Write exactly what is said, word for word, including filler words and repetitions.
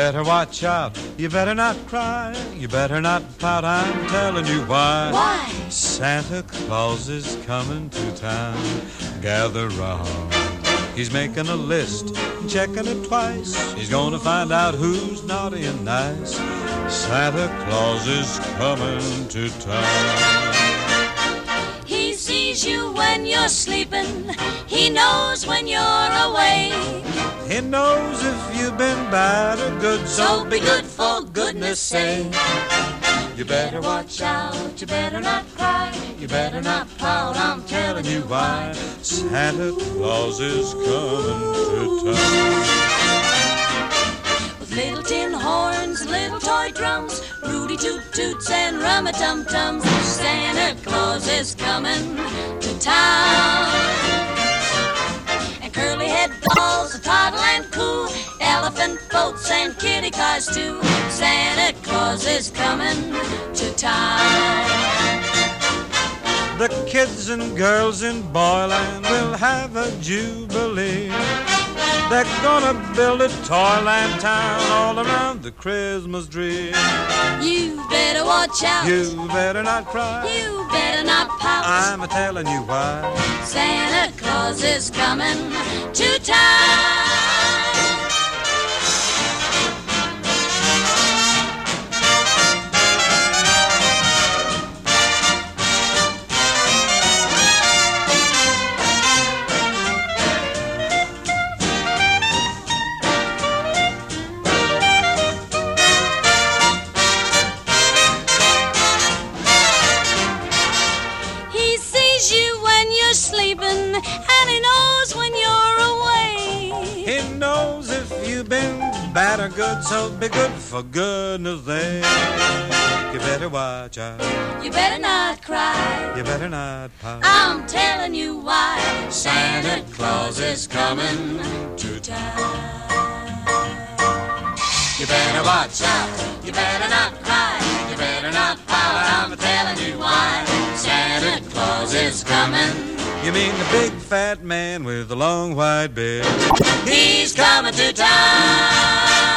better watch out, you better not cry, you better not pout, I'm telling you why. Why? Santa Claus is coming to town. Gather round. He's making a list, checking it twice. He's gonna find out who's naughty and nice. Santa Claus is coming to town. He sees you when you're sleeping. He knows when you're awake. He knows if you've been bad or good, so, So be good for goodness sake. You better watch out, you better not cry, you better not pout, I'm telling you why. Santa Claus is coming to town. With little tin horns, little toy drums, Rudy Toot Toots and Rum-a-Tum-Tums, Santa Claus is coming to town. And curly-head dolls, a toddle and coo, elephant boats and kitty cars too. Santa Claus is coming to town. The kids and girls in Boyland will have a jubilee. They're gonna build a toyland town all around the Christmas tree. You better watch out. You better not cry. You better not pout. I'm a telling you why. Santa Claus is coming to town. Sleeping, and he knows when you're away. He knows if you've been bad or good, so be good for goodness sake. You better watch out. You better not cry. You better not pout. I'm telling you why. Santa Claus is coming to town. You better watch out. You better not cry. You better not pout. I'm telling you why. Santa Claus is coming. You mean the big fat man with the long white beard? He's coming to town.